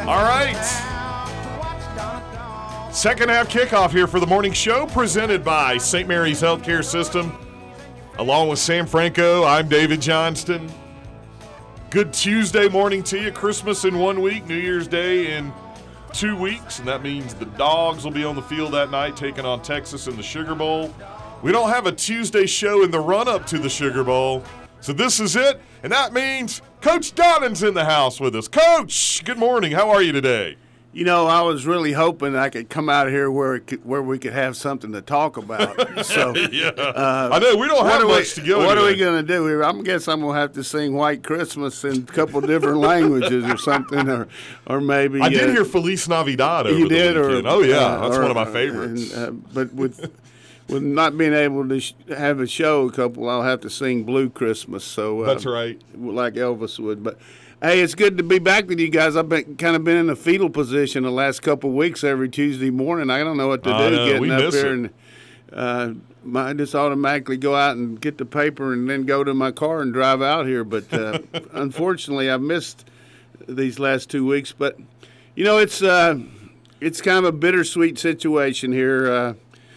All right. Second half kickoff here for the morning show presented by St. Mary's Healthcare System. Along with Sam Franco, I'm David Johnston. Good Tuesday morning to you. Christmas in 1 week, New Year's Day in 2 weeks, and that means the Dogs will be on the field that night taking on Texas in the Sugar Bowl. We don't have a Tuesday show in the run-up to the Sugar Bowl, so this is it, and that means Coach Donnin's in the house with us. Coach, good morning. How are you today? You know, I was really hoping I could come out here where we could have something to talk about. So, yeah. I know we don't have much to go. What are we going to do here? I guess I'm going to have to sing White Christmas in a couple different languages or something, or maybe. I did hear Feliz Navidad over you the did, weekend. Oh yeah, that's one of my favorites. But with not being able to have a show, I'll have to sing Blue Christmas. So that's right, like Elvis would, but. Hey, it's good to be back with you guys. I've been in a fetal position the last couple of weeks every Tuesday morning. I don't know what to do getting up here. And I just automatically go out and get the paper and then go to my car and drive out here. But unfortunately, I've missed these last 2 weeks. But, you know, it's kind of a bittersweet situation here.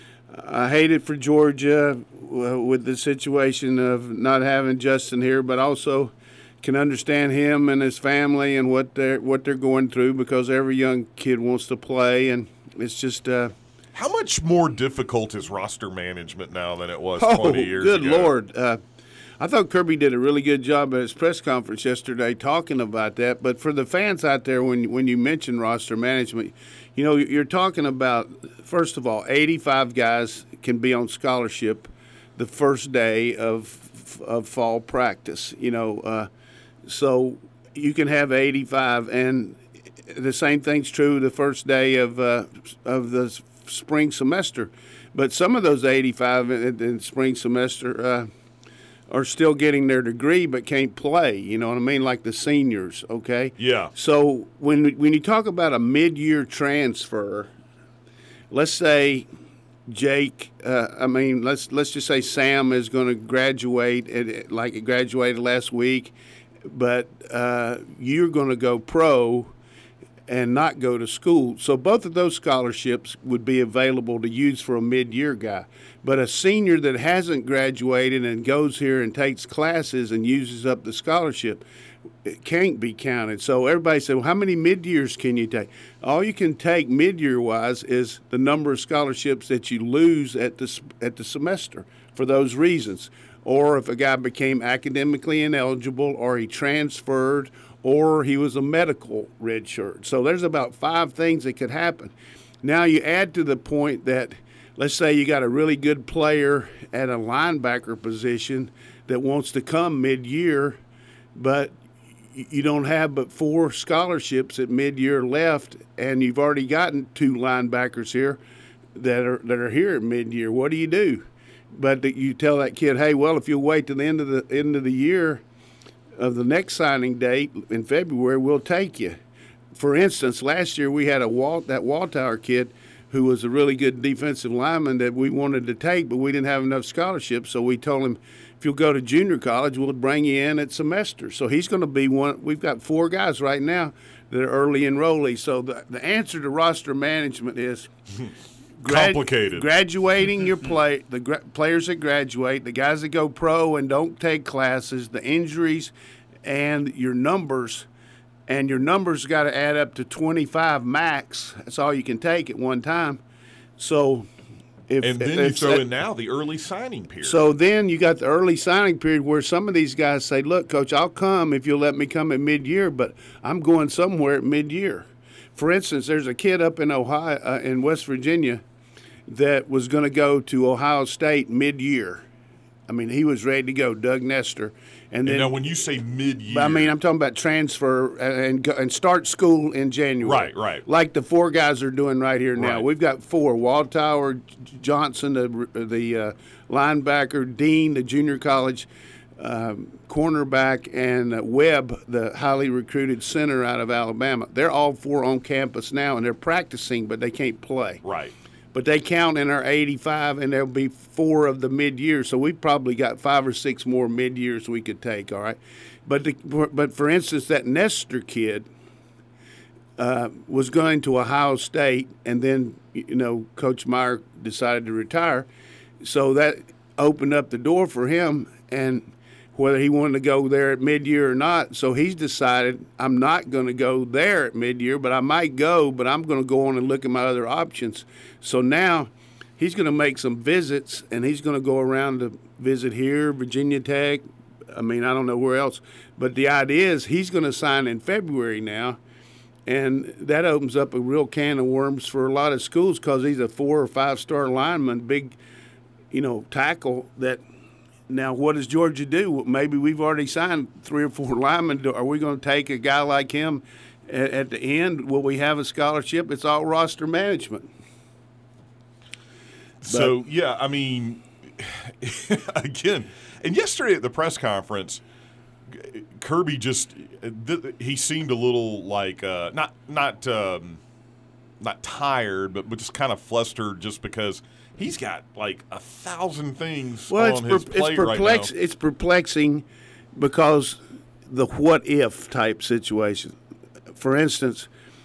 I hate it for Georgia with the situation of not having Justin here, but also – can understand him and his family and what they're going through because every young kid wants to play, and it's just how much more difficult is roster management now than it was 20 years ago? Good Lord. I thought Kirby did a really good job at his press conference yesterday talking about that. But for the fans out there, when you mention roster management, you know, you're talking about, first of all, 85 guys can be on scholarship the first day of fall practice, you know, so you can have 85, and the same thing's true the first day of the spring semester. But some of those 85 in the spring semester are still getting their degree but can't play. You know what I mean? Like the seniors. Okay. Yeah. So when you talk about a mid-year transfer, let's say Jake, let's just say Sam is going to graduate, like he graduated last week. But you're going to go pro and not go to school. So both of those scholarships would be available to use for a mid-year guy. But a senior that hasn't graduated and goes here and takes classes and uses up the scholarship, it can't be counted. So everybody said, well, how many mid-years can you take? All you can take mid-year-wise is the number of scholarships that you lose at the semester for those reasons. Or if a guy became academically ineligible, or he transferred, or he was a medical redshirt. So there's about 5 things that could happen. Now you add to the point that, let's say you got a really good player at a linebacker position that wants to come mid-year, but you don't have but 4 scholarships at mid-year left, and you've already gotten 2 linebackers here that are here at mid-year. What do you do? But you tell that kid, hey, well, if you wait to the end of the year of the next signing date in February, we'll take you. For instance, last year we had that Waltower kid who was a really good defensive lineman that we wanted to take, but we didn't have enough scholarships. So we told him, if you'll go to junior college, we'll bring you in at semester. So he's going to be one. We've got 4 guys right now that are early enrollees. So the answer to roster management is complicated. Graduating your players that graduate, the guys that go pro and don't take classes, the injuries, and your numbers. And your numbers got to add up to 25 max. That's all you can take at one time. So then you throw in now the early signing period. So then you got the early signing period where some of these guys say, look, Coach, I'll come if you'll let me come at mid-year, but I'm going somewhere at mid-year. For instance, there's a kid up in Ohio, in West Virginia, that was going to go to Ohio State mid-year. I mean, he was ready to go, Doug Nestor. And now when you say mid-year. I mean, I'm talking about transfer and start school in January. Right. Like the 4 guys are doing right here now. Right. We've got 4, Waltower, Johnson, the linebacker, Dean, the junior college cornerback, and Webb, the highly recruited center out of Alabama. They're all 4 on campus now, and they're practicing, but they can't play. Right. But they count in our 85, and there'll be 4 of the mid-years. So we've probably got 5 or 6 more mid-years we could take, all right? But for instance, that Nestor kid, was going to Ohio State, and then Coach Meyer decided to retire, so that opened up the door for him, and whether he wanted to go there at mid-year or not. So he's decided, I'm not going to go there at mid-year, but I might go, but I'm going to go on and look at my other options. So now he's going to make some visits, and he's going to go around to visit here, Virginia Tech. I mean, I don't know where else. But the idea is he's going to sign in February now, and that opens up a real can of worms for a lot of schools because he's a 4 or 5 star lineman, big, tackle that – now, what does Georgia do? Maybe we've already signed 3 or 4 linemen. Are we going to take a guy like him at the end? Will we have a scholarship? It's all roster management. So, yeah, I mean, again, and yesterday at the press conference, Kirby just he seemed a little like not tired, but just kind of flustered just because – he's got like 1,000 things on his plate right now. It's perplexing because the what-if type situation. For instance,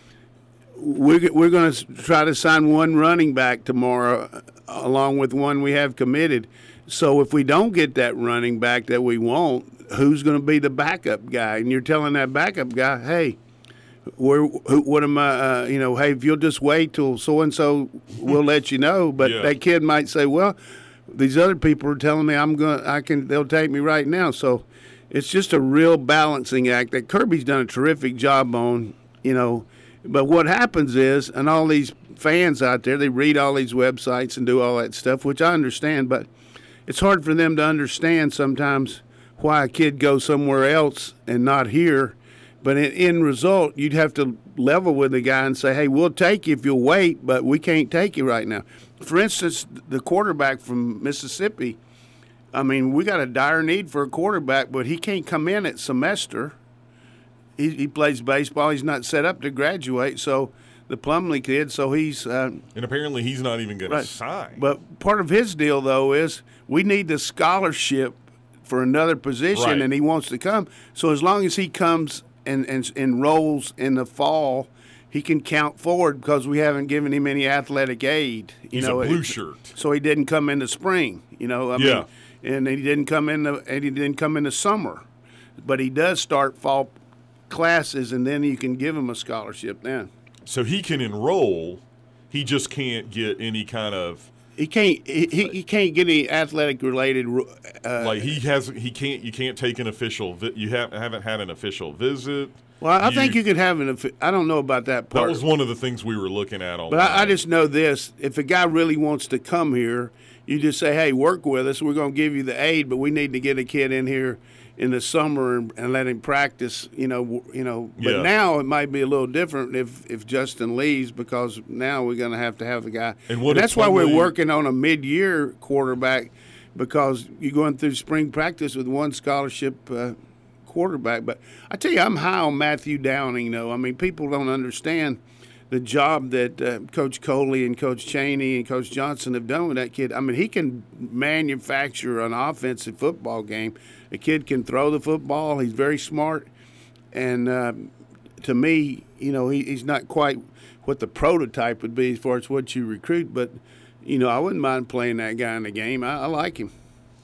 we're going to try to sign one running back tomorrow along with one we have committed. So if we don't get that running back that we want, who's going to be the backup guy? And you're telling that backup guy, hey, what am I, hey, if you'll just wait till so-and-so, we'll let you know. But that kid might say, well, these other people are telling me they'll take me right now. So it's just a real balancing act that Kirby's done a terrific job on, But what happens is, and all these fans out there, they read all these websites and do all that stuff, which I understand, but it's hard for them to understand sometimes why a kid goes somewhere else and not here. But in result, you'd have to level with the guy and say, hey, we'll take you if you'll wait, but we can't take you right now. For instance, the quarterback from Mississippi, I mean, we got a dire need for a quarterback, but he can't come in at semester. He plays baseball. He's not set up to graduate, so the Plumlee kid, so he's and apparently he's not even going to sign. But part of his deal, though, is we need the scholarship for another position, and he wants to come. So as long as he comes – and enrolls in the fall, he can count forward because we haven't given him any athletic aid. He's a blue shirt, so he didn't come in the spring. I mean, and he didn't come in the summer, but he does start fall classes, and then you can give him a scholarship then. So he can enroll, he just can't get any kind of. He can't get any athletic related. You can't take an official. You haven't had an official visit. Well, I think you could have I don't know about that part. That was one of the things we were looking at online. But I just know this: if a guy really wants to come here, you just say, "Hey, work with us. We're going to give you the aid, but we need to get a kid in here in the summer and let him practice." But now it might be a little different if Justin leaves because now we're going to have a guy. And that's why we're working on a mid-year quarterback because you're going through spring practice with one scholarship quarterback. But I tell you, I'm high on Matthew Downing, though. I mean, people don't understand the job that Coach Coley and Coach Chaney and Coach Johnson have done with that kid. I mean, he can manufacture an offensive football game. The kid can throw the football. He's very smart. And to me, he's not quite what the prototype would be as far as what you recruit. But, I wouldn't mind playing that guy in the game. I like him.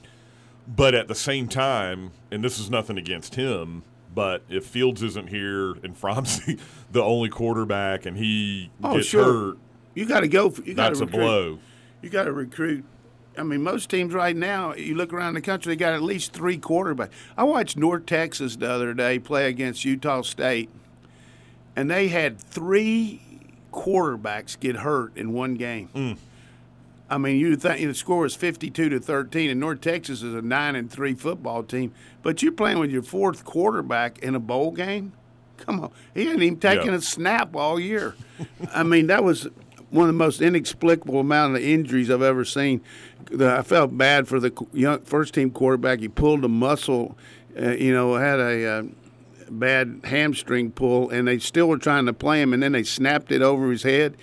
But at the same time, and this is nothing against him, but if Fields isn't here and Fromsey the only quarterback and he gets hurt, you got to go. That's a blow. You got to recruit. I mean, most teams right now, you look around the country, they got at least 3 quarterbacks. I watched North Texas the other day play against Utah State, and they had 3 quarterbacks get hurt in one game. I mean, you think the score was 52-13, and North Texas is a 9-3 football team, but you're playing with your 4th quarterback in a bowl game? Come on. He hadn't even taken a snap all year. I mean, that was one of the most inexplicable amount of injuries I've ever seen. I felt bad for the young first-team quarterback. He pulled a muscle, had a bad hamstring pull, and they still were trying to play him, and then they snapped it over his head,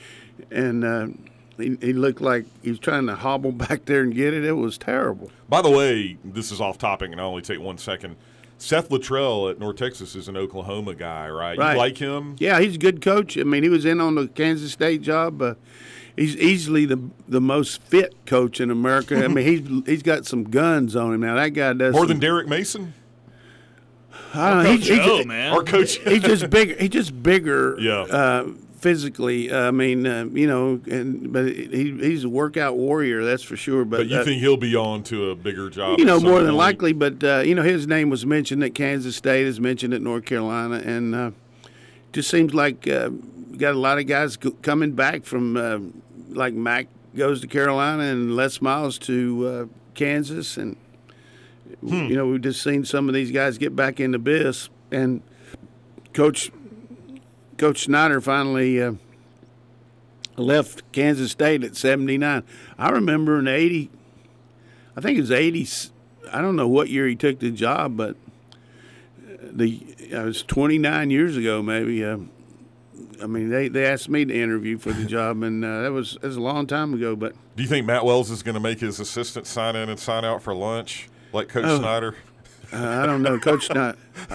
and he looked like he was trying to hobble back there and get it. It was terrible. By the way, this is off topic, and I'll only take 1 second. Seth Luttrell at North Texas is an Oklahoma guy, right? Right. You like him? Yeah, he's a good coach. I mean, he was in on the Kansas State job. He's easily the most fit coach in America. I mean, he's got some guns on him now. That guy does More than Derek Mason? I don't know. Coach O, man. Or Coach He's just bigger. He's just bigger. Yeah. Physically, I mean, but he's a workout warrior, that's for sure. But you think he'll be on to a bigger job? More than likely. But his name was mentioned at Kansas State, is mentioned at North Carolina, and just seems like got a lot of guys coming back from like Mac goes to Carolina and Les Miles to Kansas, and we've just seen some of these guys get back into biz, and Coach Snyder finally left Kansas State at 79. I remember in 80, I think it was 80, I don't know what year he took the job, but it was 29 years ago maybe. I mean, they asked me to interview for the job, and that was a long time ago. But do you think Matt Wells is going to make his assistant sign in and sign out for lunch like Coach Snyder? I don't know. Coach Snyder,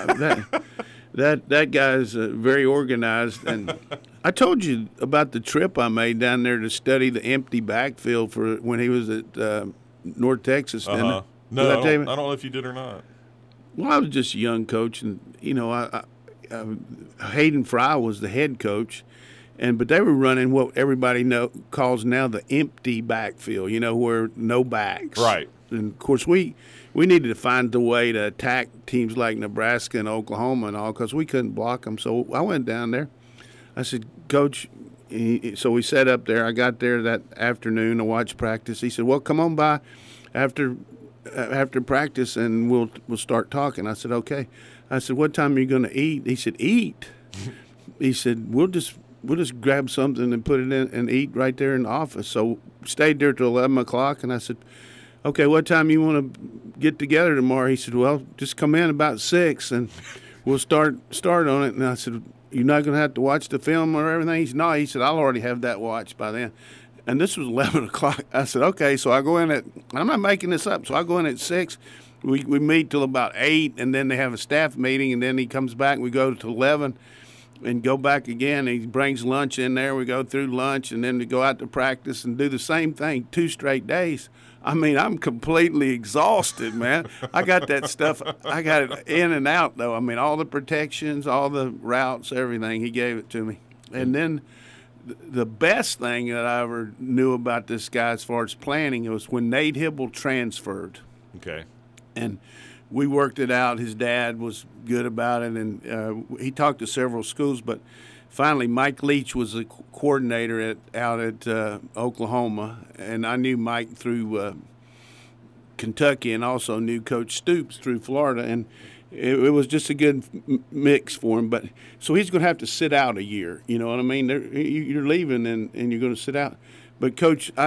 that guy's very organized. And I told you about the trip I made down there to study the empty backfield for when he was at North Texas. Didn't I? No, I don't know if you did or not. Well, I was just a young coach, and Hayden Fry was the head coach, but they were running what everybody calls now the empty backfield. Where no backs. Right. And of course we needed to find a way to attack teams like Nebraska and Oklahoma and all, because we couldn't block them. So I went down there. I said, Coach. So we sat up there. I got there that afternoon to watch practice. He said, well, come on by after practice and we'll start talking. I said, okay. I said, what time are you going to eat? He said, eat. He said, we'll just grab something and put it in and eat right there in the office. So stayed there till 11 o'clock, and I said, okay, what time you want to get together tomorrow? He said, well, just come in about 6 and we'll start on it. And I said, you're not going to have to watch the film or everything? He said, no. He said, I'll already have that watched by then. And this was 11 o'clock. I said, okay. So I go in I'm not making this up. So I go in at 6. We meet till about 8, and then they have a staff meeting, and then he comes back, and we go to 11 and go back again. And he brings lunch in there. We go through lunch, and then we go out to practice and do the same thing 2 straight days. I mean, I'm completely exhausted, man. I got that stuff. I got it in and out, though. I mean, all the protections, all the routes, everything. He gave it to me. And then the best thing that I ever knew about this guy as far as planning was when Nate Hibble transferred. Okay. And we worked it out. His dad was good about it, and he talked to several schools. But finally, Mike Leach was the coordinator out at Oklahoma, and I knew Mike through Kentucky, and also knew Coach Stoops through Florida, and it was just a good mix for him. But so he's going to have to sit out a year. You know what I mean? You're leaving, and you're going to sit out. But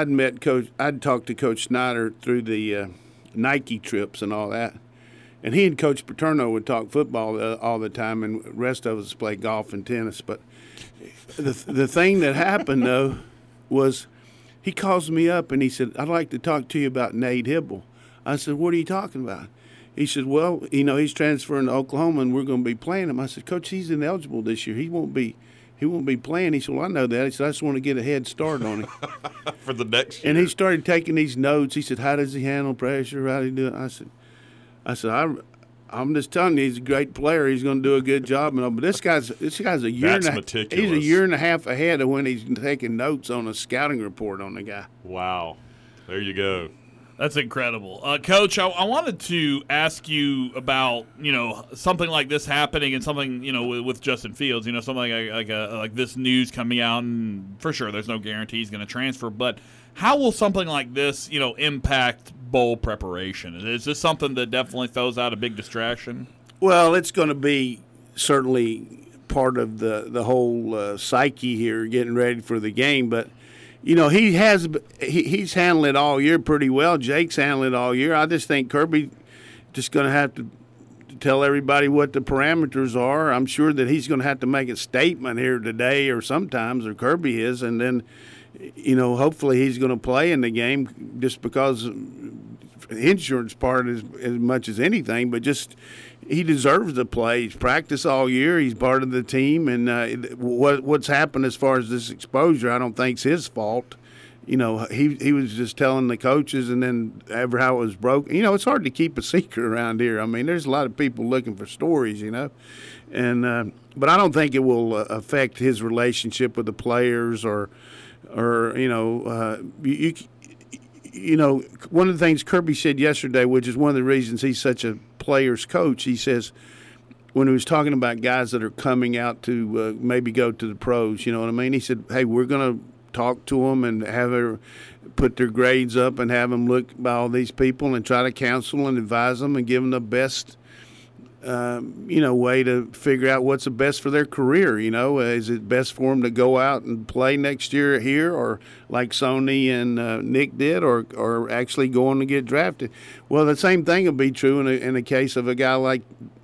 I'd talked to Coach Snyder through the Nike trips and all that. And he and Coach Paterno would talk football all the time, and the rest of us play golf and tennis. But the thing that happened, though, was he calls me up and he said, I'd like to talk to you about Nate Hibble. I said, what are you talking about? He said, well, he's transferring to Oklahoma and we're going to be playing him. I said, Coach, he's ineligible this year. He won't be playing. He said, well, I know that. He said, I just want to get a head start on him. For the next year. And he started taking these notes. He said, how does he handle pressure? How do he do it? I said, I'm just telling you, he's a great player. He's going to do a good job. But this guy's a year That's and a meticulous. He's a year and a half ahead of when he's taking notes on a scouting report on the guy. Wow. There you go. That's incredible. Coach, I wanted to ask you about, something like this happening and something, with Justin Fields, something like this news coming out, and for sure there's no guarantee he's going to transfer, but how will something like this, impact bowl preparation? Is this something that definitely throws out a big distraction? Well, it's going to be certainly part of the whole psyche here, getting ready for the game, but he's handling it all year pretty well. Jake's handling it all year. I just think Kirby just going to have to tell everybody what the parameters are. I'm sure that he's going to have to make a statement here today or Kirby is, and then, hopefully he's going to play in the game just because insurance part as much as anything, but just he deserves to play. He's practiced all year. He's part of the team, and what's happened as far as this exposure, I don't think is his fault. He was just telling the coaches, and then ever how it was broken. It's hard to keep a secret around here. I mean, there's a lot of people looking for stories, and but I don't think it will affect his relationship with the players or one of the things Kirby said yesterday, which is one of the reasons he's such a player's coach, he says when he was talking about guys that are coming out to maybe go to the pros, you know what I mean? He said, hey, we're going to talk to them and have her put their grades up and have them look by all these people and try to counsel and advise them and give them the best way to figure out what's the best for their career. Is it best for them to go out and play next year here, or like Sony and Nick did, or actually going to get drafted? Well, the same thing will be true in a case of a guy like,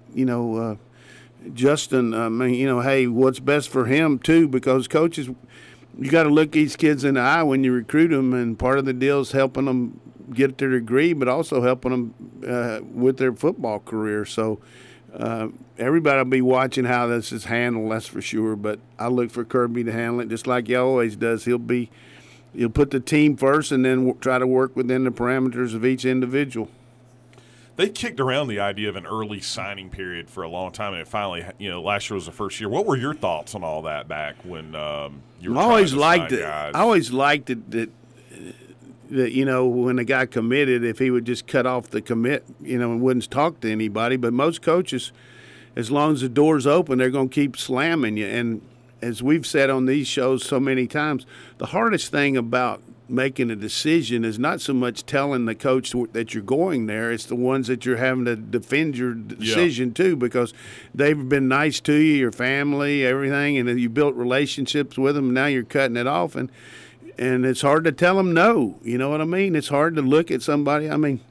Justin. Hey, what's best for him too? Because coaches, you got to look these kids in the eye when you recruit them, and part of the deal is helping them get their degree, but also helping them with their football career. So everybody will be watching how this is handled, that's for sure. But I look for Kirby to handle it just like he always does. He'll put the team first and then try to work within the parameters of each individual. They kicked around the idea of an early signing period for a long time, and it finally, last year was the first year. What were your thoughts on all that back when you were trying to sign guys? I always liked it that when a guy committed, if he would just cut off the commit, and wouldn't talk to anybody. But most coaches, as long as the door's open, they're going to keep slamming you. And as we've said on these shows so many times, the hardest thing about making a decision is not so much telling the coach that you're going there. It's the ones that you're having to defend your decision to, because they've been nice to you, your family, everything, and you built relationships with them. And now you're cutting it off, and it's hard to tell them no. You know what I mean? It's hard to look at somebody. I mean,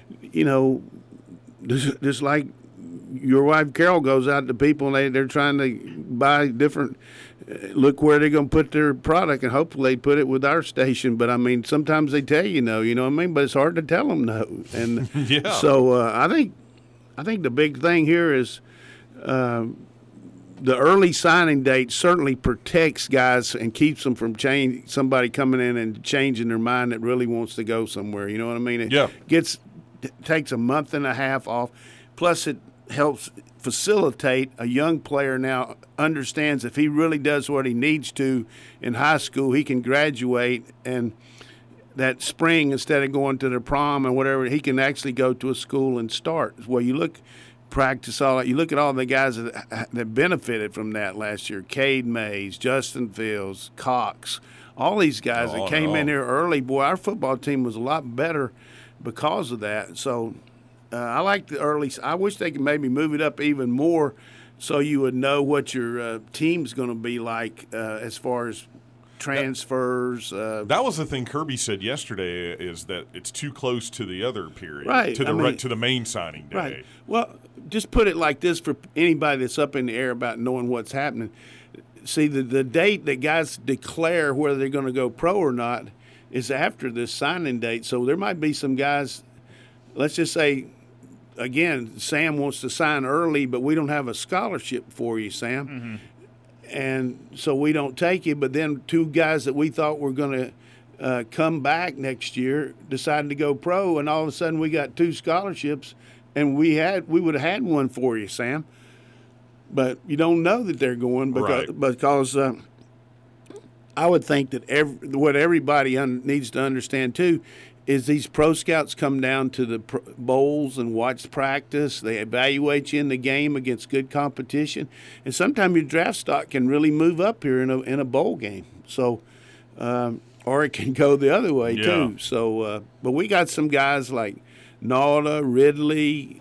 just like your wife Carol goes out to people and they're trying to buy different. Look where they're going to put their product, and hopefully they put it with our station. But I mean, sometimes they tell you no. You know what I mean? But it's hard to tell them no. And so I think the big thing here is the early signing date certainly protects guys and keeps them from somebody coming in and changing their mind that really wants to go somewhere. You know what I mean? It takes a month and a half off. Plus, it helps facilitate a young player now understands if he really does what he needs to in high school, he can graduate, and that spring, instead of going to the prom and whatever, he can actually go to a school and start. Well, you look at all the guys that benefited from that last year: Cade Mays, Justin Fields, Cox, all these guys that came in here early. Boy, our football team was a lot better because of that. So I like the early. I wish they could maybe move it up even more, so you would know what your team's going to be like as far as transfers. That was the thing Kirby said yesterday, is that it's too close to the other period, right? To the main signing day. Right. Well, just put it like this for anybody that's up in the air about knowing what's happening. See, the date that guys declare whether they're going to go pro or not is after this signing date. So there might be some guys. Let's just say, again, Sam wants to sign early, but we don't have a scholarship for you, Sam. Mm-hmm. And so we don't take you. But then two guys that we thought were going to come back next year decided to go pro, and all of a sudden we got two scholarships, and we would have had one for you, Sam. But you don't know that they're going because I would think that what everybody needs to understand too is these pro scouts come down to the bowls and watch practice. They evaluate you in the game against good competition. And sometimes your draft stock can really move up here in a bowl game. So, or it can go the other way too. So, but we got some guys like Nauta, Ridley,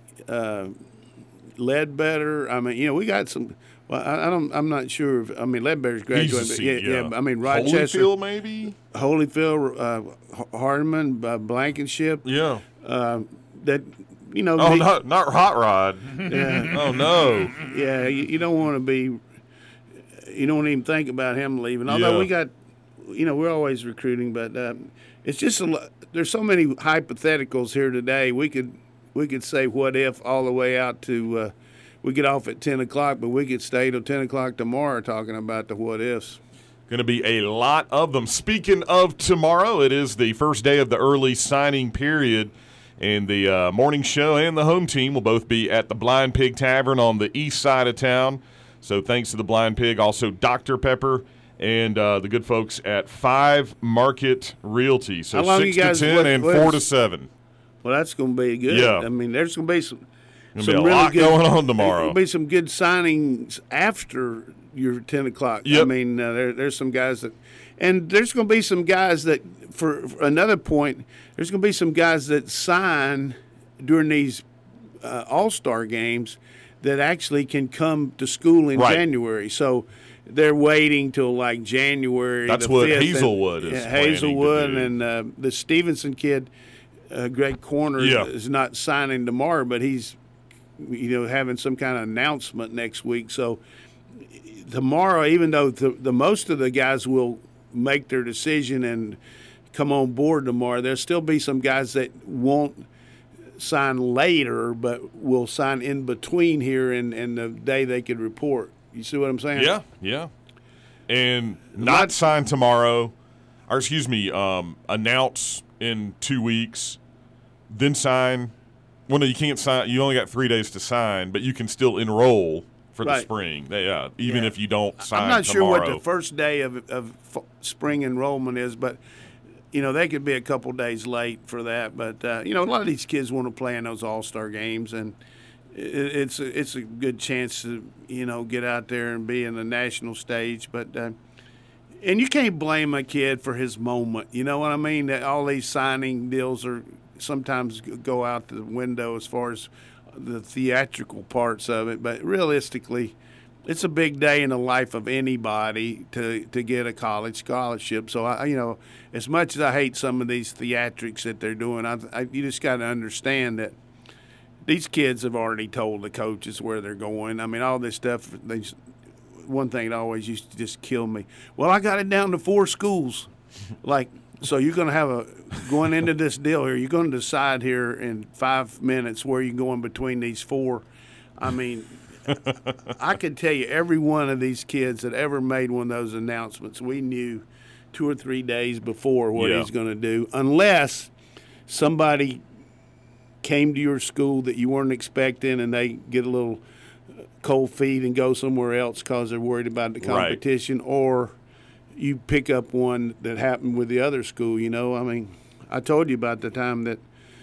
Ledbetter. I mean, we got some. Well, I'm not sure. Ledbetter's graduating. I mean, Rochester. Holyfield, maybe? Holyfield, Hardeman, Blankenship. Yeah. That, not Hot Rod. Yeah. Oh, no. Yeah, you don't want to be – you don't even think about him leaving. Although we got we're always recruiting, but it's just there's so many hypotheticals here today. We could say what if all the way out to we get off at 10 o'clock, but we could stay till 10 o'clock tomorrow talking about the what ifs. Going to be a lot of them. Speaking of tomorrow, it is the first day of the early signing period, and the morning show and the home team will both be at the Blind Pig Tavern on the east side of town. So thanks to the Blind Pig, also Dr. Pepper, and the good folks at 5 Market Realty. So 6 to 10 and 4 to 7. Well, that's going to be good. Yeah. I mean, there's going to be some really lot good, going on tomorrow. There'll be some good signings after your 10 o'clock. Yep. I mean, there's some guys that – and there's going to be some guys that – for another point, there's going to be some guys that sign during these all-star games that actually can come to school in January. So – they're waiting till like January. That's the what 5th, Hazelwood is. Hazelwood and the Stevenson kid, Greg Corner, is not signing tomorrow, but he's having some kind of announcement next week. So tomorrow, even though the most of the guys will make their decision and come on board tomorrow, there'll still be some guys that won't sign later, but will sign in between here and the day they could report. You see what I'm saying? Yeah. And not sign tomorrow, or announce in 2 weeks, then sign. Well, no, you can't sign. You only got 3 days to sign, but you can still enroll for the spring. Even if you don't sign I'm not tomorrow. sure what the first day of spring enrollment is, but they could be a couple days late for that. But a lot of these kids want to play in those all-star games, and it's a good chance to get out there and be in the national stage. But and you can't blame a kid for his moment. You know what I mean? That all these signing deals are sometimes go out the window as far as the theatrical parts of it. But realistically, it's a big day in the life of anybody to get a college scholarship. So as much as I hate some of these theatrics that they're doing, you just got to understand that these kids have already told the coaches where they're going. I mean, all this stuff. One thing that always used to just kill me. Well, I got it down to 4 schools. So you're going to going into this deal here, you're going to decide here in 5 minutes where you're going between these 4. I mean, I could tell you every one of these kids that ever made one of those announcements, we knew 2 or 3 days before what he's going to do, unless somebody came to your school that you weren't expecting and they get a little cold feet and go somewhere else because they're worried about the competition, or you pick up one that happened with the other school. I mean, I told you about the time that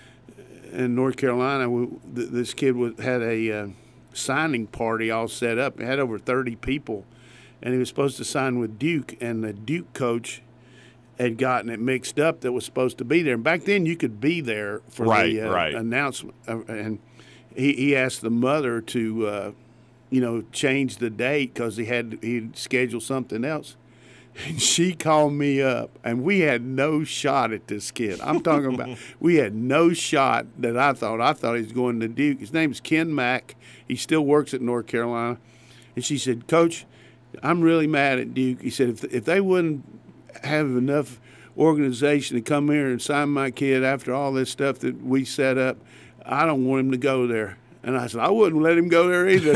in North Carolina this kid had a signing party all set up. It had over 30 people, and he was supposed to sign with Duke, and the Duke coach had gotten it mixed up that was supposed to be there. And back then you could be there for the announcement. And he asked the mother to, change the date because he'd scheduled something else. And she called me up, and we had no shot at this kid. I'm talking about we had no shot that I thought he was going to Duke. His name's Ken Mack. He still works at North Carolina. And she said, Coach, I'm really mad at Duke. He said, if they wouldn't have enough organization to come here and sign my kid after all this stuff that we set up, I don't want him to go there. And I said, I wouldn't let him go there either.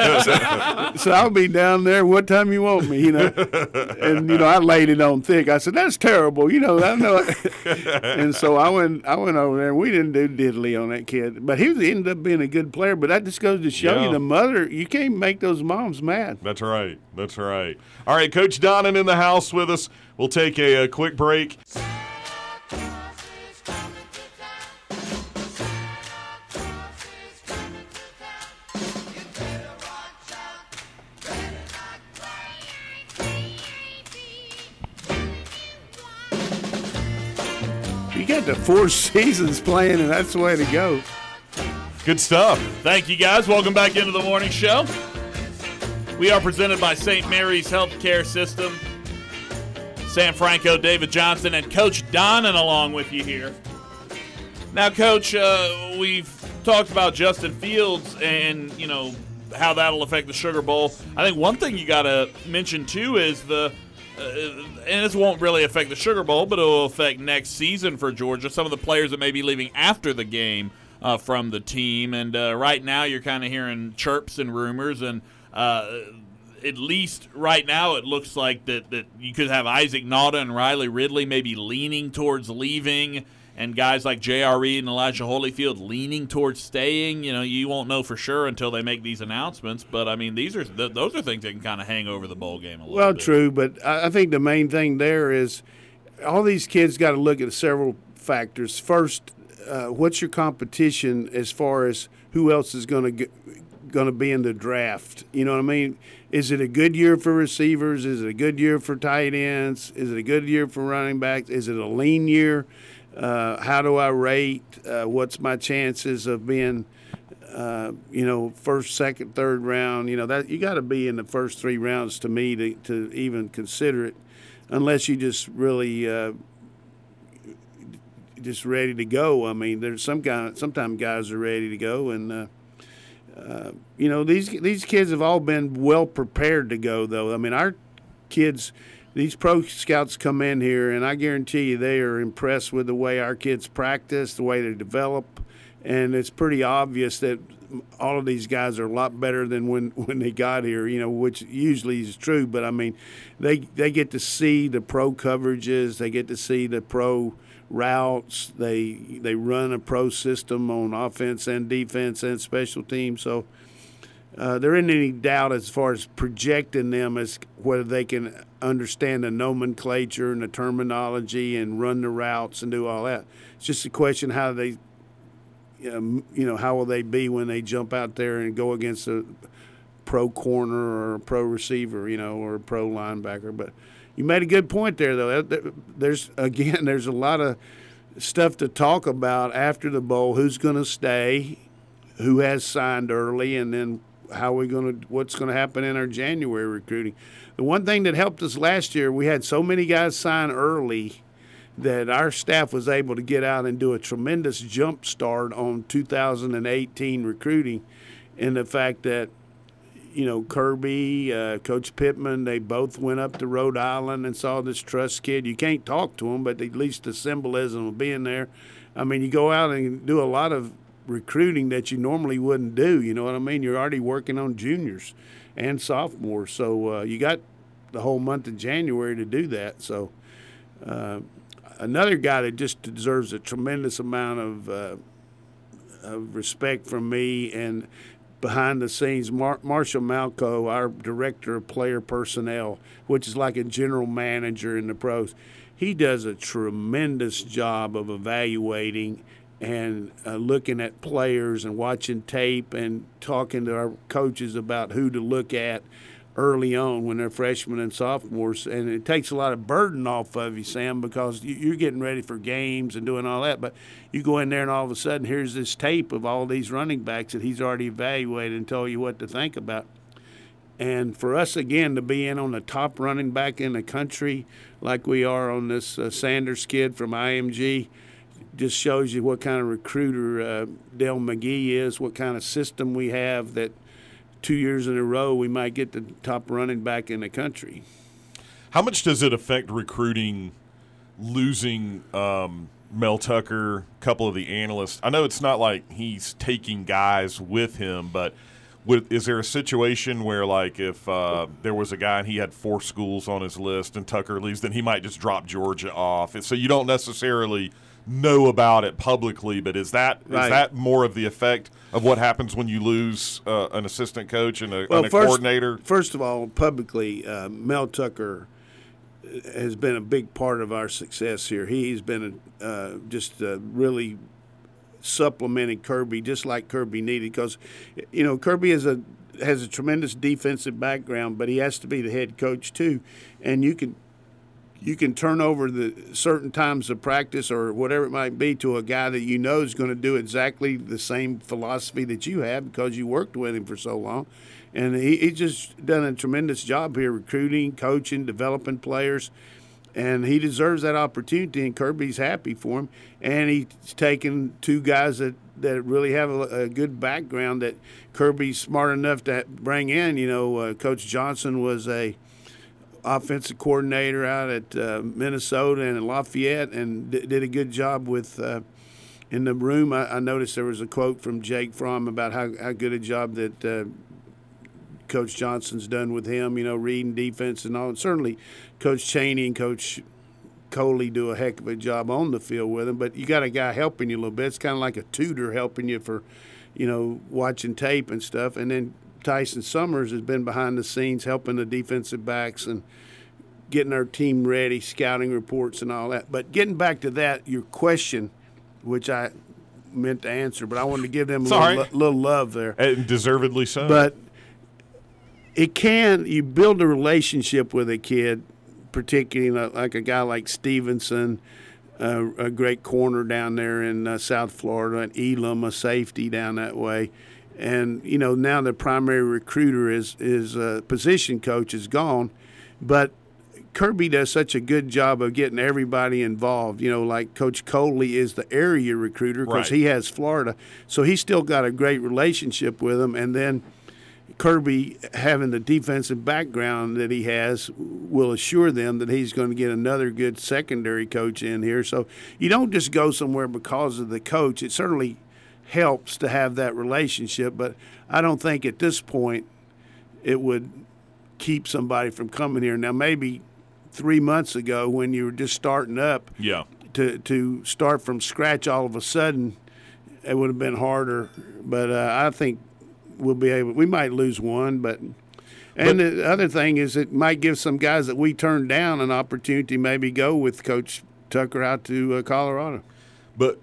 So I'll be down there what time you want me, And, I laid it on thick. I said, that's terrible, I know. And so I went over there, and we didn't do diddly on that kid. But he ended up being a good player. But that just goes to show you the mother, you can't make those moms mad. That's right. All right, Coach Donnan in the house with us. We'll take a quick break. You got the 4 seasons playing, and that's the way to go. Good stuff. Thank you, guys. Welcome back into the morning show. We are presented by St. Mary's Healthcare System. Sam Franco, David Johnston, and Coach Donnan along with you here. Now, Coach, we've talked about Justin Fields and, how that'll affect the Sugar Bowl. I think one thing you got to mention, too, is the and this won't really affect the Sugar Bowl, but it will affect next season for Georgia. Some of the players that may be leaving after the game from the team, and right now you're kind of hearing chirps and rumors, and at least right now it looks like that you could have Isaac Nauta and Riley Ridley maybe leaning towards leaving, and guys like J.R. Reed and Elijah Holyfield leaning towards staying. You won't know for sure until they make these announcements. But, I mean, those are things that can kind of hang over the bowl game a little bit. Well, true, but I think the main thing there is all these kids got to look at several factors. First, what's your competition as far as who else is going to be in the draft? You know what I mean? Is it a good year for receivers? Is it a good year for tight ends? Is it a good year for running backs? Is it a lean year? How do I rate? What's my chances of being, first, second, third round? That you got to be in the first 3 rounds to me to even consider it, unless you just really just ready to go. I mean, there's sometimes guys are ready to go, and these kids have all been well prepared to go, though. I mean, our kids. These pro scouts come in here, and I guarantee you they are impressed with the way our kids practice, the way they develop, and it's pretty obvious that all of these guys are a lot better than when they got here, which usually is true. But, I mean, they get to see the pro coverages. They get to see the pro routes. They run a pro system on offense and defense and special teams. So there isn't any doubt as far as projecting them as whether they can understand the nomenclature and the terminology and run the routes and do all that. It's just a question how they, how will they be when they jump out there and go against a pro corner or a pro receiver, or a pro linebacker. But you made a good point there, though. There's a lot of stuff to talk about after the bowl. Who's going to stay? Who has signed early? And then what's going to happen in our January recruiting. The one thing that helped us last year, we had so many guys sign early that our staff was able to get out and do a tremendous jump start on 2018 recruiting, and the fact that, Kirby, Coach Pittman, they both went up to Rhode Island and saw this Truss kid. You can't talk to them, but at least the symbolism of being there. I mean, you go out and do a lot of recruiting that you normally wouldn't do. You know what I mean? You're already working on juniors and sophomores, so you got the whole month of January to do that. So another guy that just deserves a tremendous amount of respect from me and behind the scenes, Marshall Malco, our director of player personnel, which is like a general manager in the pros. He does a tremendous job of evaluating and looking at players and watching tape and talking to our coaches about who to look at early on when they're freshmen and sophomores. And it takes a lot of burden off of you, Sam, because you're getting ready for games and doing all that. But you go in there and all of a sudden here's this tape of all these running backs that he's already evaluated and told you what to think about. And for us, again, to be in on the top running back in the country like we are on this Sanders kid from IMG, just shows you what kind of recruiter Dale McGee is, what kind of system we have that 2 years in a row we might get the top running back in the country. How much does it affect recruiting losing Mel Tucker, a couple of the analysts? I know it's not like he's taking guys with him, but is there a situation where, like, if there was a guy and he had 4 schools on his list and Tucker leaves, then he might just drop Georgia off? So you don't necessarily know about it publicly, but is that more of the effect of what happens when you lose an assistant coach and a coordinator? First of all, publicly, Mel Tucker has been a big part of our success here. He's been really supplementing Kirby, just like Kirby needed, because Kirby has a tremendous defensive background, but he has to be the head coach too, and you can turn over the certain times of practice or whatever it might be to a guy that you know is going to do exactly the same philosophy that you have because you worked with him for so long. And he's just done a tremendous job here recruiting, coaching, developing players. And he deserves that opportunity, and Kirby's happy for him. And he's taken 2 guys that really have a good background that Kirby's smart enough to bring in. Coach Johnson was a offensive coordinator out at Minnesota and Lafayette, and did a good job with. In the room, I noticed there was a quote from Jake Fromm about how good a job that Coach Johnson's done with him, reading defense and all. And certainly Coach Chaney and Coach Coley do a heck of a job on the field with him. But you got a guy helping you a little bit. It's kind of like a tutor helping you for, watching tape and stuff. And then Tyson Summers has been behind the scenes helping the defensive backs and getting our team ready, scouting reports and all that. But getting back to that, your question, which I meant to answer, but I wanted to give them a little love there. And deservedly so. But you build a relationship with a kid, particularly like a guy like Stevenson, a great corner down there in South Florida, and Elam, a safety down that way. And, now the primary recruiter is position coach is gone. But Kirby does such a good job of getting everybody involved. Like Coach Coley is the area recruiter because he has Florida. So he's still got a great relationship with them. And then Kirby, having the defensive background that he has, will assure them that he's going to get another good secondary coach in here. So you don't just go somewhere because of the coach. It certainly helps to have that relationship, but I don't think at this point it would keep somebody from coming here. Now, maybe 3 months ago when you were just starting up, to start from scratch all of a sudden, it would have been harder. But I think we might lose one, but the other thing is it might give some guys that we turned down an opportunity, maybe go with Coach Tucker out to Colorado. But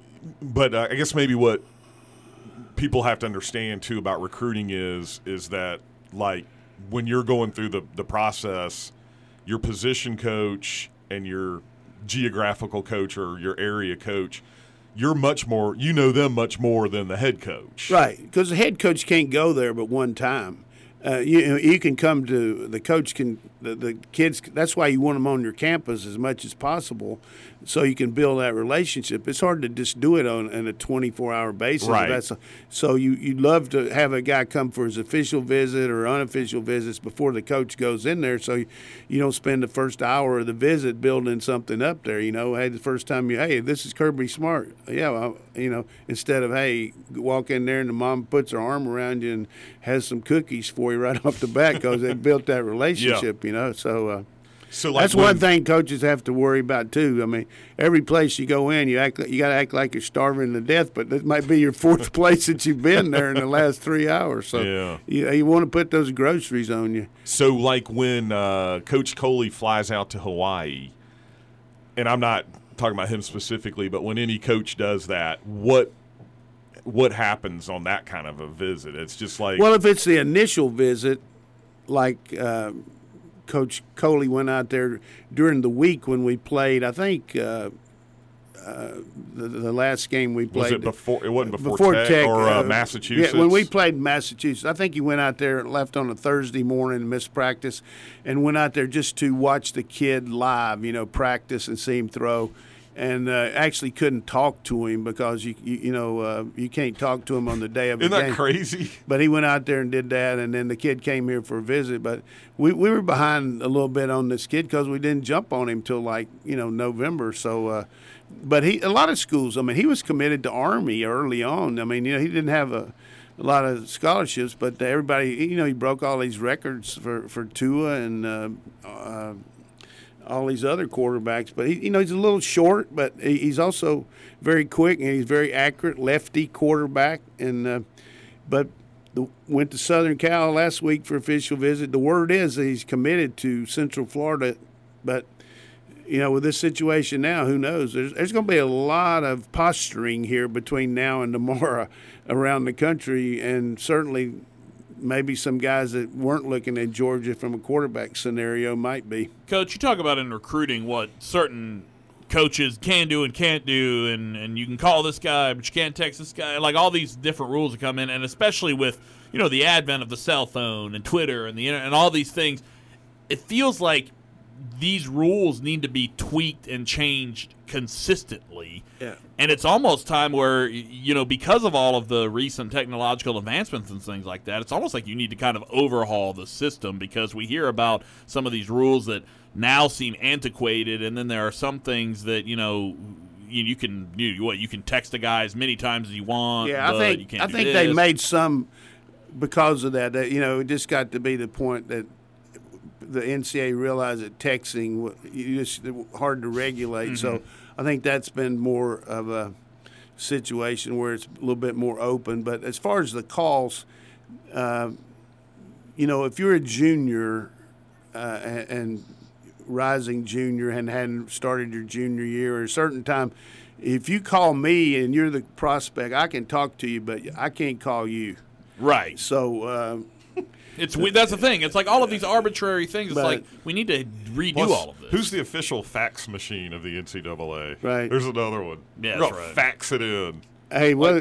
I guess maybe what people have to understand too about recruiting is that, like, when you're going through the process, your position coach and your geographical coach or your area coach, you're much more, them much more than the head coach. Right, because the head coach can't go there but one time. You can come to, the coach can, the kids, that's why you want them on your campus as much as possible so you can build that relationship. It's hard to just do it on a 24-hour basis. Right. So you'd love to have a guy come for his official visit or unofficial visits before the coach goes in there, so you don't spend the first hour of the visit building something up there. Hey, the first time hey, this is Kirby Smart. Yeah, well, instead of, hey, walk in there and the mom puts her arm around you and has some cookies for you right off the bat because they built that relationship, So like that's one thing coaches have to worry about too. I mean, every place you go in, you got to act like you're starving to death, but this might be your fourth place that you've been there in the last 3 hours. So you want to put those groceries on you. So like when Coach Coley flies out to Hawaii, and I'm not talking about him specifically, but when any coach does that, what happens on that kind of a visit? It's just like, well, if it's the initial visit, like Coach Coley went out there during the week when we played. I think the last game we played. Was it before? It wasn't before Tech or Massachusetts. Yeah, when we played Massachusetts, I think he went out there, left on a Thursday morning, missed practice, and went out there just to watch the kid live, practice and see him throw. And actually couldn't talk to him because you can't talk to him on the day of the game. Isn't that crazy? But he went out there and did that, and then the kid came here for a visit. But we were behind a little bit on this kid because we didn't jump on him till November. So, but a lot of schools. I mean, he was committed to Army early on. I mean, he didn't have a lot of scholarships, but everybody, he broke all these records for Tua and. All these other quarterbacks, but he's a little short, but he's also very quick and he's very accurate lefty quarterback. And went to Southern Cal last week for official visit. The word is that he's committed to Central Florida, but with this situation now, who knows? There's going to be a lot of posturing here between now and tomorrow around the country, and certainly maybe some guys that weren't looking at Georgia from a quarterback scenario might be. Coach, you talk about in recruiting what certain coaches can do and can't do, and you can call this guy, but you can't text this guy. Like all these different rules that come in, and especially with the advent of the cell phone and Twitter and the internet and all these things, it feels like these rules need to be tweaked and changed consistently. Yeah. And it's almost time where, because of all of the recent technological advancements and things like that, it's almost like you need to kind of overhaul the system, because we hear about some of these rules that now seem antiquated, and then there are some things that, you can text a guy as many times as you want. Yeah, but you can't I do think this. they made some because of that. It just got to be the point that the NCAA realized that texting just hard to regulate. Mm-hmm. So I think that's been more of a situation where it's a little bit more open. But as far as the calls, if you're a junior and rising junior and hadn't started your junior year or a certain time, if you call me and you're the prospect, I can talk to you, but I can't call you. Right. So that's the thing. It's like all of these arbitrary things. It's like we need to redo all of this. Who's the official fax machine of the NCAA? Right. There's another one. Yeah, that's right. Fax it in. Hey, well,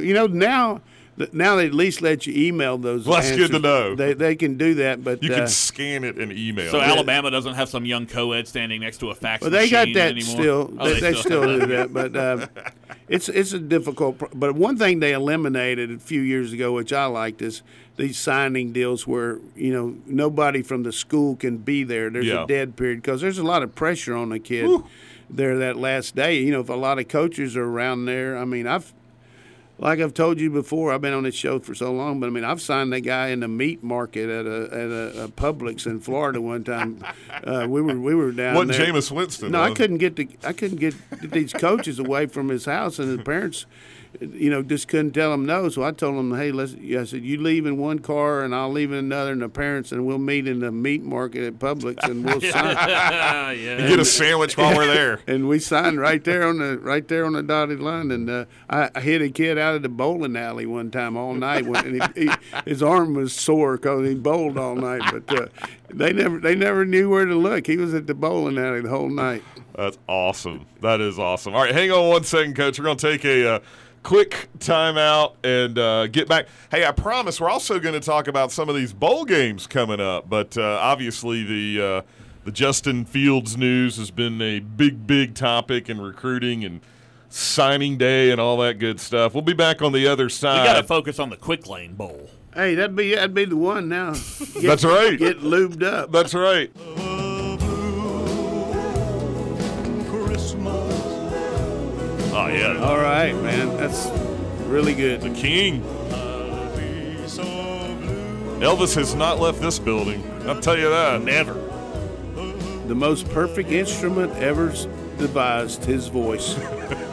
now they at least let you email those. Well, that's answers. good to know. They can do that, but you can scan it and email. So it. Alabama doesn't have some young co-ed standing next to a fax well, machine they got that anymore? still. Oh, they still do that, but it's a difficult. But one thing they eliminated a few years ago, which I liked, is these signing deals where nobody from the school can be there. There's a dead period because there's a lot of pressure on the kid there that last day. If a lot of coaches are around there, I mean, like I've told you before, I've been on this show for so long, but I've signed a guy in the meat market at a Publix in Florida one time. We were down Wasn't there. Jameis Winston? No, I couldn't get these coaches away from his house, and his parents, just couldn't tell him no. So I told them, hey, I said, you leave in one car and I'll leave in another, and the parents, and we'll meet in the meat market at Publix and we'll sign. And get a sandwich while we're there. And we signed right there on the dotted line. And I hit a kid out of the bowling alley one time all night, and his arm was sore because he bowled all night. But they never knew where to look. He was at the bowling alley the whole night. That's awesome. That is awesome. All right, hang on one second, Coach. We're going to take a quick timeout and get back. Hey, I promise we're also going to talk about some of these bowl games coming up. But obviously the Justin Fields news has been a big topic in recruiting and signing day and all that good stuff. We'll be back on the other side. We got to focus on the Quick Lane Bowl. Hey, that'd be the one now. That's right. Get lubed up. That's right. Oh, yeah. All right, man. That's really good. The King. Elvis has not left this building. I'll tell you that. Never. The most perfect instrument ever devised, his voice. Do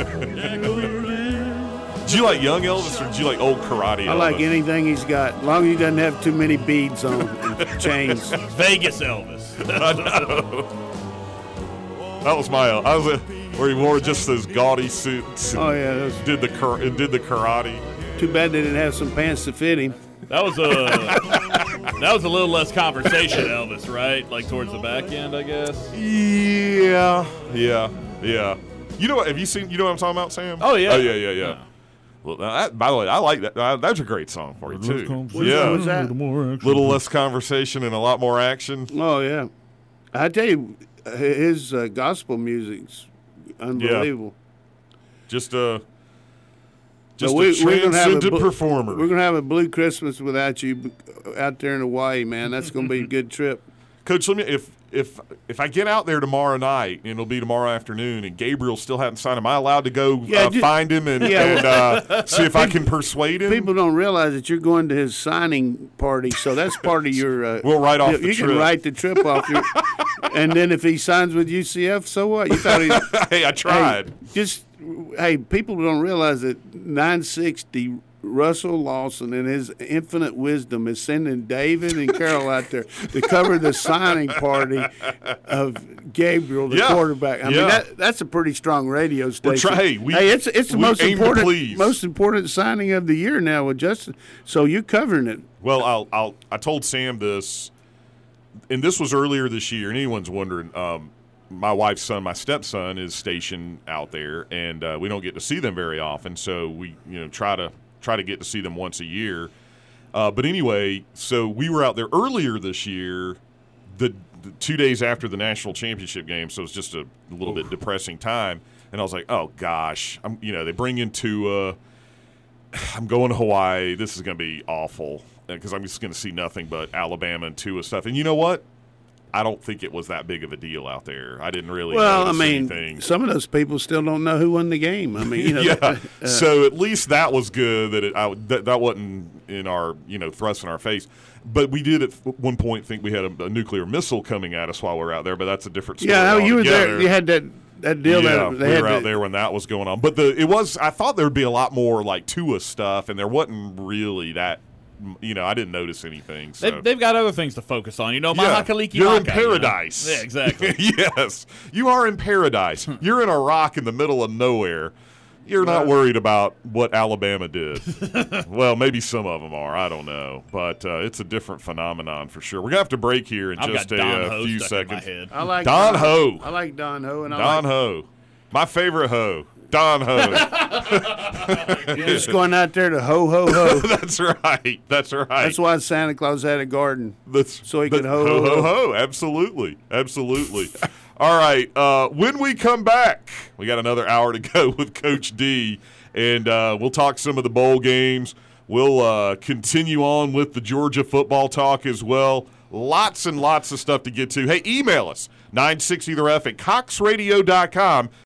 you like young Elvis or do you like old karate Elvis? I like anything he's got, as long as he doesn't have too many beads on and chains. Vegas Elvis. I know. That was where he wore just those gaudy suits. Oh yeah, did the karate. Too bad they didn't have some pants to fit him. That was a little less conversation, Elvis, right? Like towards the back end, I guess. Yeah. You know what? Have you seen? You know what I'm talking about, Sam? Oh yeah. Oh yeah. Well, by the way, I like that. That's a great song for you too. Yeah. What was that? Little less conversation and a lot more action. Oh yeah. I tell you, his gospel music's unbelievable. Just a we're transcendent performer. We're gonna have a blue Christmas without you out there in Hawaii, man. That's gonna be a good trip. Coach, let me if I get out there tomorrow night, and it'll be tomorrow afternoon, and Gabriel still hasn't signed, am I allowed to go find him and see if I can persuade him? People don't realize that you're going to his signing party, so that's part of your. We'll write off the trip. You can write the trip off your. And then if he signs with UCF, so what? You thought he? Hey, I tried. People don't realize that 960 Russell Lawson and his infinite wisdom is sending David and Carol out there to cover the signing party of Gabriel, the quarterback. I mean, that's a pretty strong radio station. It's the most important signing of the year now with Justin. So you're covering it. Well, I told Sam this, and this was earlier this year. And anyone's wondering, my wife's son, my stepson, is stationed out there, and we don't get to see them very often. So we, try to get to see them once a year. But anyway, so we were out there earlier this year. The 2 days after the national championship game, so it's just a little bit depressing time. And I was like, oh gosh, they bring in Tua. I'm going to Hawaii. This is going to be awful because I'm just going to see nothing but Alabama and Tua stuff. And you know what? I don't think it was that big of a deal out there. I didn't really notice anything. Some of those people still don't know who won the game. I mean, yeah. So at least that was good that that wasn't in our thrust in our face. But we did at one point think we had a nuclear missile coming at us while we were out there. But that's a different story. Yeah, you were there. You had that deal. Yeah, we were out there when that was going on. But I thought there would be a lot more like Tua stuff, and there wasn't really that. I didn't notice anything. So. They've got other things to focus on. Mahakaliki. You're in paradise. Yeah, exactly. Yes, you are in paradise. You're in a rock in the middle of nowhere. You're not worried about what Alabama did. Well, maybe some of them are. I don't know. But it's a different phenomenon for sure. We're going to have to break here in just a few seconds. I like Don Ho. I like Don Ho. Don Ho. My favorite Ho. Don Ho. You're just going out there to ho, ho, ho. That's right. That's right. That's why Santa Claus had a garden. So he could ho, ho, ho, ho. Absolutely. Absolutely. All right. When we come back, we got another hour to go with Coach D, and we'll talk some of the bowl games. We'll continue on with the Georgia football talk as well. Lots and lots of stuff to get to. Hey, email us, 960theref@coxradio.com.